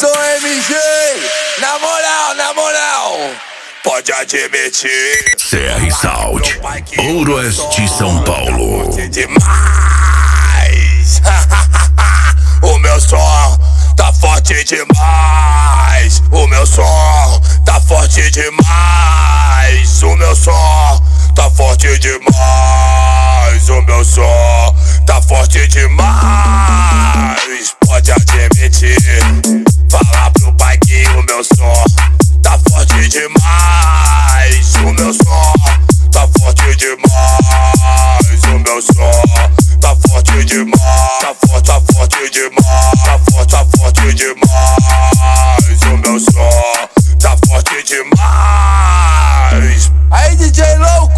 sou MG, na moral, pode admitir. CR Sound, Ouro Oeste, São Paulo. Demais. O meu som tá forte demais. O meu som tá forte demais. O meu som tá forte demais. O meu som tá forte demais. Pode admitir. Fala pro pai que o meu som tá forte demais. O meu som tá forte demais. O meu som tá forte demais. Tá forte demais. Tá forte demais. O meu som tá forte demais. Aí, DJ louco!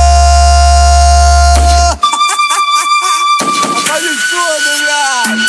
Faz tudo, viado!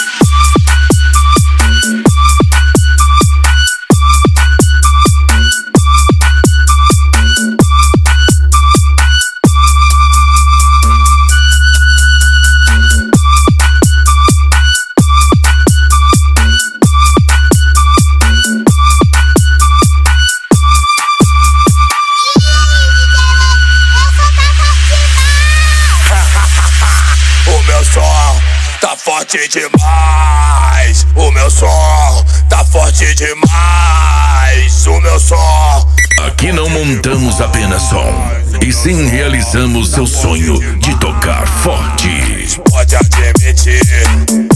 Tá forte demais, o meu som tá forte demais, o meu som. Aqui não montamos apenas som, e sim realizamos seu sonho de tocar forte. Pode admitir.